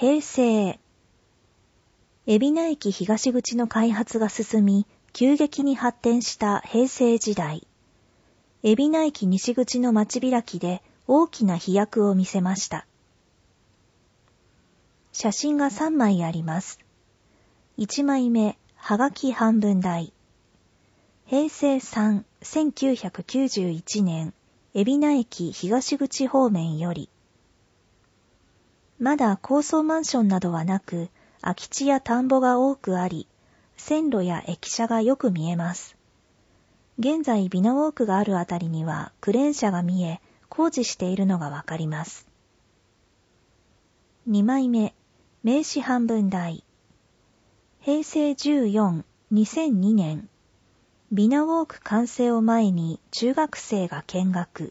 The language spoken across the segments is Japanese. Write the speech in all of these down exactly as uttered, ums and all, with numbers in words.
平成。海老名駅東口の開発が進み、急激に発展した平成時代。海老名駅西口の街開きで大きな飛躍を見せました。写真がさんまいあります。いちまいめ、はがき半分大。平成さん、せんきゅうひゃくきゅうじゅういちねん、海老名駅東口方面より。まだ高層マンションなどはなく、空き地や田んぼが多くあり、線路や駅舎がよく見えます。現在ビナウォークがあるあたりにはクレーン車が見え、工事しているのがわかります。にまいめ、名刺半分大。平成じゅうよん、にせんにねん、ビナウォーク完成を前に中学生が見学。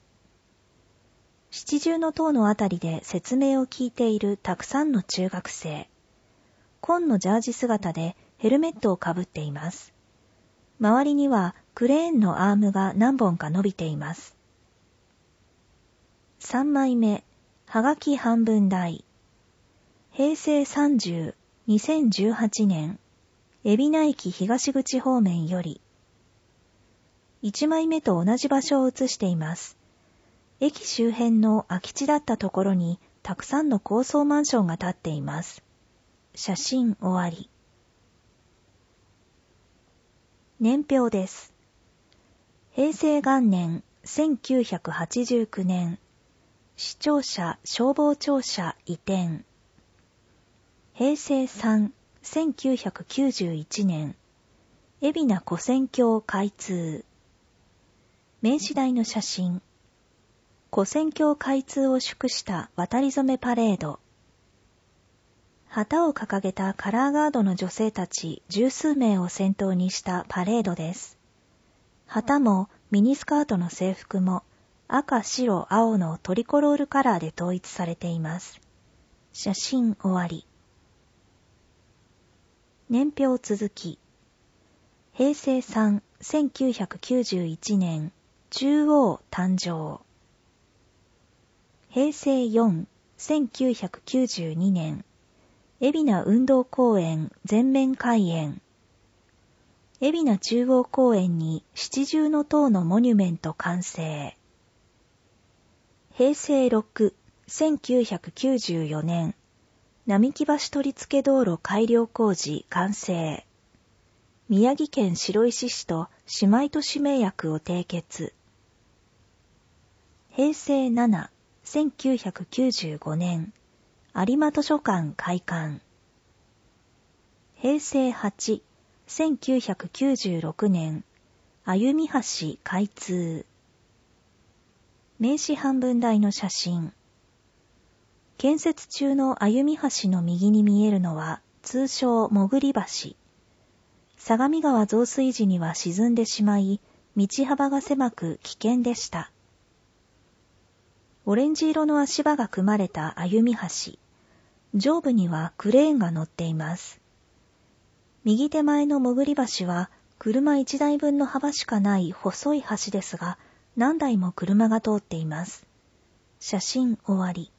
七重塔のあたりで説明を聞いているたくさんの中学生。紺のジャージ姿でヘルメットをかぶっています。周りにはクレーンのアームが何本か伸びています。さんまいめ、はがき半分大。平成さんじゅう、にせんじゅうはちねん、海老名駅東口方面より。いちまいめと同じ場所を写しています。駅周辺の空き地だったところにたくさんの高層マンションが建っています。写真終わり。年表です。平成元年せんきゅうひゃくはちじゅうきゅうねん、市庁舎消防庁舎移転。平成さん、せんきゅうひゃくきゅうじゅういちねん、海老名古線橋開通。名刺台の写真。古線橋開通を祝した渡り初めパレード。旗を掲げたカラーガードの女性たち十数名を先頭にしたパレードです。旗もミニスカートの制服も赤、白、青のトリコロールカラーで統一されています。写真終わり。年表続き。平成さん、せんきゅうひゃくきゅうじゅういちねん、中央誕生。平成よん、せんきゅうひゃくきゅうじゅうにねん、海老名運動公園全面開園。海老名中央公園に七重塔のモニュメント完成。平成ろく、せんきゅうひゃくきゅうじゅうよねん、並木橋取付道路改良工事完成。宮城県白石市と姉妹都市盟約を締結。平成なな、せんきゅうひゃくきゅうじゅうごねん、有馬図書館開館。平成はち、せんきゅうひゃくきゅうじゅうろくねん、歩み橋開通。名刺半分大の写真。建設中の歩み橋の右に見えるのは通称潜り橋。相模川増水時には沈んでしまい、道幅が狭く危険でした。オレンジ色の足場が組まれた歩み橋。上部にはクレーンが乗っています。右手前の潜り橋は車いちだいぶんの幅しかない細い橋ですが、何台も車が通っています。写真終わり。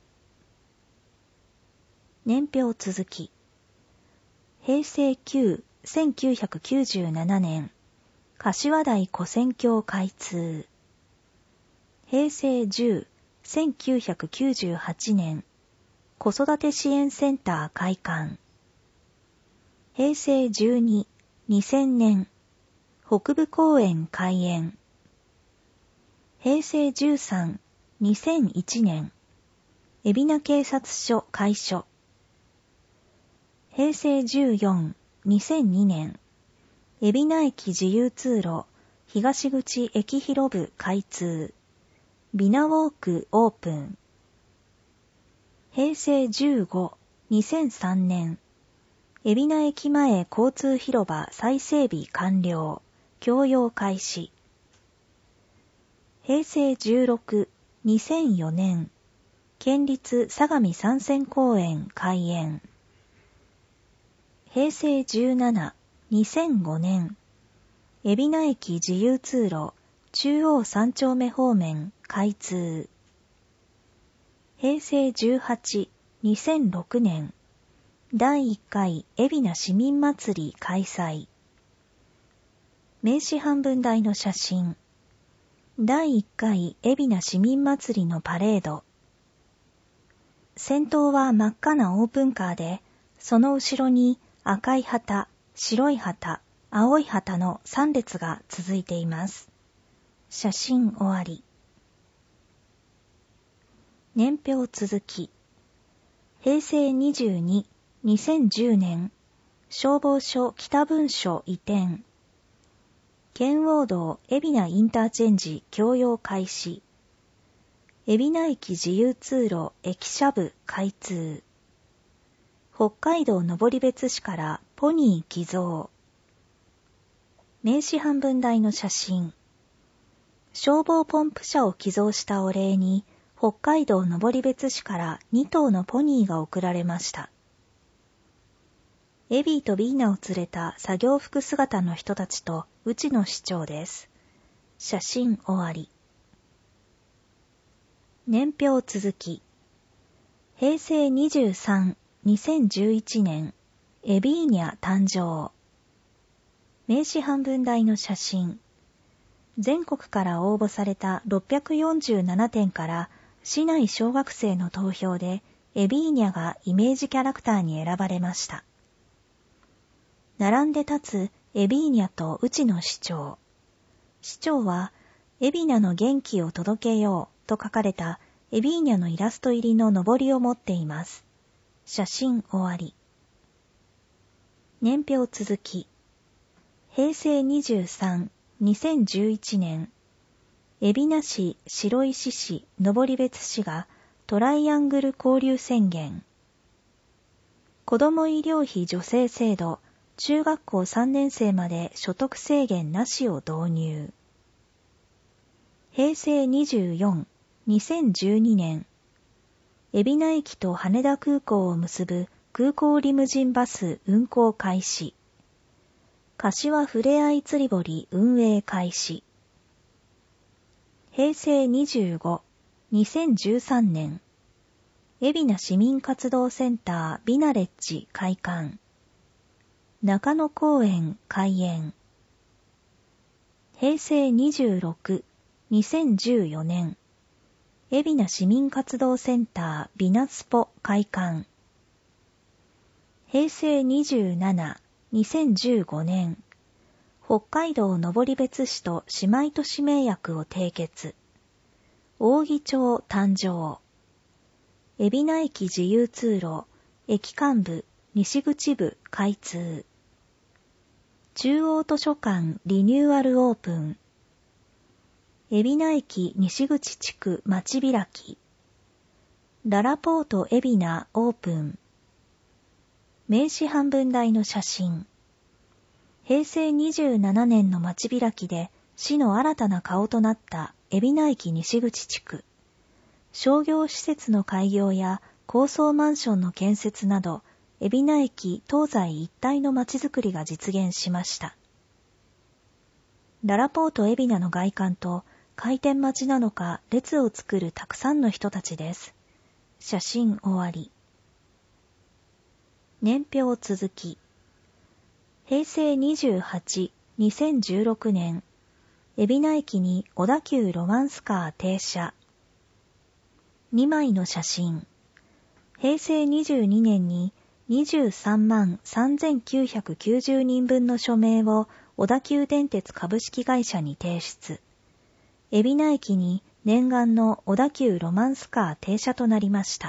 年表続き。平成きゅう、せんきゅうひゃくきゅうじゅうななねん、柏台古線橋開通。平成じゅう、せんきゅうひゃくきゅうじゅうはちねん、子育て支援センター開館。平成じゅうに、にせんねん、北部公園開園。平成じゅうさん、にせんいちねん、海老名警察署開所。平成じゅうよん、にせんにねん、海老名駅自由通路東口駅広部開通。ビナウォークオープン。平成じゅうご、にせんさんねん、海老名駅前交通広場再整備完了。共用開始。平成じゅうろく、にせんよねん、県立相模山線公園開園。平成じゅうなな、にせんごねん、海老名駅自由通路中央三丁目方面開通。平成じゅうはち、 にせんろくねん、だいいっかい海老名市民祭り開催。名刺半分大の写真。だいいっかい海老名市民祭りのパレード。先頭は真っ赤なオープンカーで、その後ろに赤い旗、白い旗、青い旗のさん列が続いています。写真終わり。年表続き。へいせいにじゅうに、にせんじゅうねん、消防署北分署移転。圏央道海老名インターチェンジ共用開始。海老名駅自由通路駅舎部開通。北海道登別市からポニー寄贈。名刺半分大の写真。消防ポンプ車を寄贈したお礼に、北海道登別市からにとうのポニーが贈られました。エビーとビーナを連れた作業服姿の人たちと内野市長です。写真終わり。年表続き。へいせいにじゅうさん、にせんじゅういちねん、エビーニャ誕生。名刺半分大の写真。全国から応募されたろっぴゃくよんじゅうななてんから市内小学生の投票でエビーニャがイメージキャラクターに選ばれました。並んで立つエビーニャと内野市長。市長は海老名の元気を届けようと書かれたエビーニャのイラスト入りののりを持っています。写真終わり。年表続き。へいせいにじゅうさん、にせんじゅういちねん、海老名市、白石市、登別市がトライアングル交流宣言。子ども医療費助成制度、中学校さんねんせいまで所得制限なしを導入。へいせいにじゅうよん、にせんじゅうにねん、海老名駅と羽田空港を結ぶ空港リムジンバス運行開始。柏ふれあい釣り堀運営開始。へいせいにじゅうご、にせんじゅうさんねん、海老名市民活動センタービナレッジ開館。中野公園開園。へいせいにじゅうろく、にせんじゅうよねん、海老名市民活動センタービナスポ開館。へいせいにじゅうなな、にせんじゅうごねん、北海道登別市と姉妹都市盟約を締結。扇町誕生。海老名駅自由通路、駅間部、西口部開通。中央図書館リニューアルオープン。海老名駅西口地区街開き。ララポート海老名オープン。名刺半分大の写真。へいせいにじゅうななねんの街開きで市の新たな顔となった海老名駅西口地区。商業施設の開業や高層マンションの建設など、海老名駅東西一帯の街づくりが実現しました。ララポート海老名の外観と開店待ちなのか列を作るたくさんの人たちです。写真終わり。年表続き。へいせいにじゅうはち、にせんじゅうろくねん、海老名駅に小田急ロマンスカー停車。にまいの写真。へいせいにじゅうにねんににじゅうさんまんさんぜんきゅうひゃくきゅうじゅうにんぶんの署名を小田急電鉄株式会社に提出。海老名駅に念願の小田急ロマンスカー停車となりました。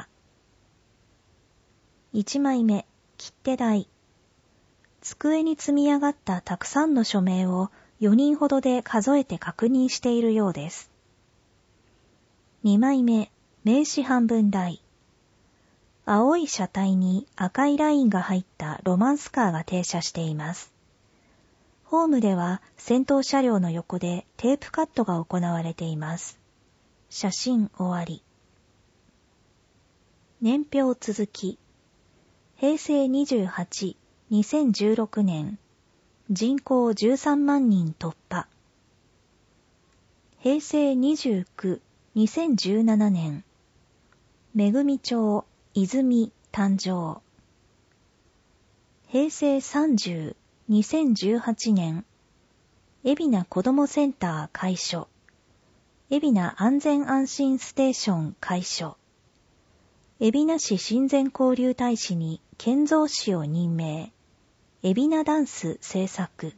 いちまいめ、切手台。机に積み上がったたくさんの署名をよにんほどで数えて確認しているようです。にまいめ、名刺半分台。青い車体に赤いラインが入ったロマンスカーが停車しています。ホームでは先頭車両の横でテープカットが行われています。写真終わり。年表続き。へいせいにじゅうはち、にせんじゅうろくねん、人口じゅうさんまんにん突破。へいせいにじゅうきゅう、にせんじゅうななねん、めぐみ町泉誕生。平成さんじゅう、にせんじゅうはちねん、海老名子どもセンター開所。海老名安全安心ステーション開所。海老名市親善交流大使に建造士を任命。海老名ダンス制作。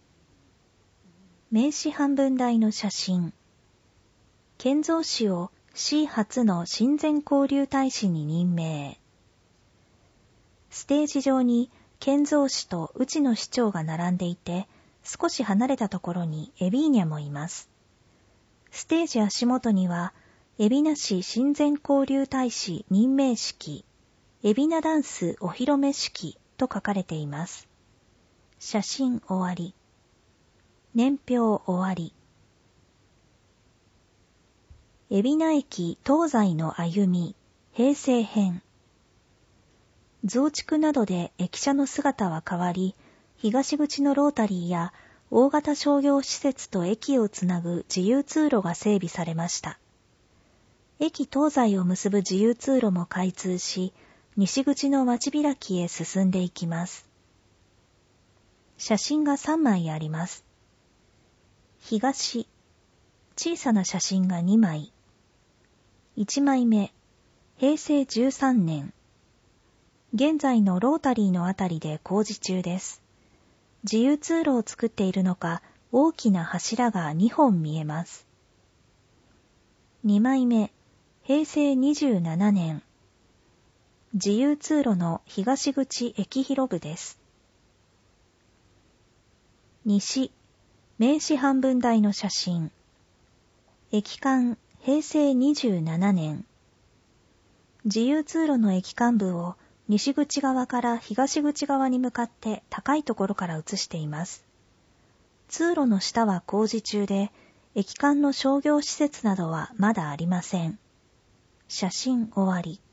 名刺半分大の写真。建造士を市初の親善交流大使に任命。ステージ上に建造士と内野市長が並んでいて、少し離れたところにエビーニャもいます。ステージ足元には、海老名市親善交流大使任命式、海老名ダンスお披露目式と書かれています。写真終わり。年表終わり。海老名駅東西の歩み、平成編。増築などで駅舎の姿は変わり、東口のロータリーや大型商業施設と駅をつなぐ自由通路が整備されました。駅東西を結ぶ自由通路も開通し、西口の町開きへ進んでいきます。写真がさんまいあります。東、小さな写真がにまい。いちまいめ、平成じゅうさんねん。現在のロータリーのあたりで工事中です。自由通路を作っているのか、大きな柱がにほん見えます。にまいめ、平成にじゅうななねん。自由通路の東口駅広部です。西、名刺半分大の写真。駅間、平成にじゅうななねん。自由通路の駅間部を西口側から東口側に向かって高いところから映しています。通路の下は工事中で、駅間の商業施設などはまだありません。写真終わり。